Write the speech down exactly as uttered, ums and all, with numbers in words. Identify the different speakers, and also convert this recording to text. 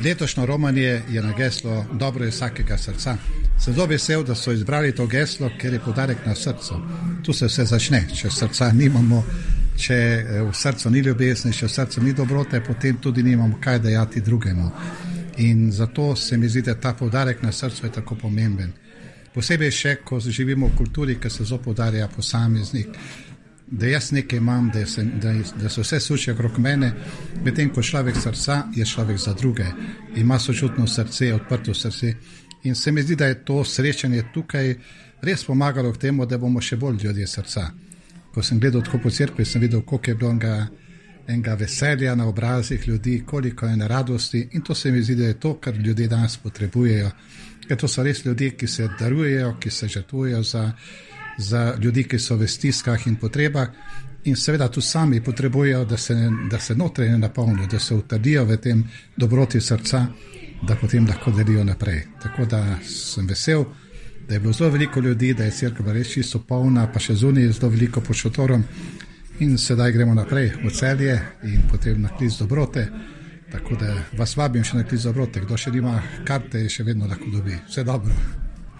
Speaker 1: Letošnjo romanje je na geslo Dobro iz vsakega srca. Sem zelo vesel, da so izbrali to geslo, ker je poudarek na srcu. Tu se vse začne. Če srca nimamo, če v srcu ni ljubezni, če v srcu ni dobrote, potem tudi nimamo kaj dajati drugemu. In zato se mi zdi, da ta poudarek na srcu je tako pomemben. Posebej še, ko živimo v kulturi, ki se zelo poudarja posameznik, da jaz nekaj imam, da se, da, da se vse suši okrog mene, medtem ko človek srca je človek za druge, ima sočutno srce, odprto srce. In se mi zdi, da je to srečanje tukaj res pomagalo k temu, da bomo še bolj ljudje srca. Ko sem gledal tako po cerkvi, sem videl, koliko je bilo enega, enega veselja na obrazih ljudi, koliko je na radosti, in to se mi zdi, da je to, kar ljudje danes potrebujejo. Ker to so res ljudje, ki se darujejo, ki se žrtvujejo za za ljudi, ki so v stiskah in potrebah, in seveda tudi sami potrebujejo, da se, da se notranje napolnijo, da se utrdijo v tem dobroti srca, da potem lahko delijo naprej. Tako da sem vesel, da je bilo zelo veliko ljudi, da je cerkev res čisto polna, pa še zunaj zelo veliko pod šotorom, in sedaj gremo naprej v Celje in potem na klic dobrote. Tako da vas vabim še na klic dobrote. Kdo še nima karte, še vedno lahko dobi. Vse dobro.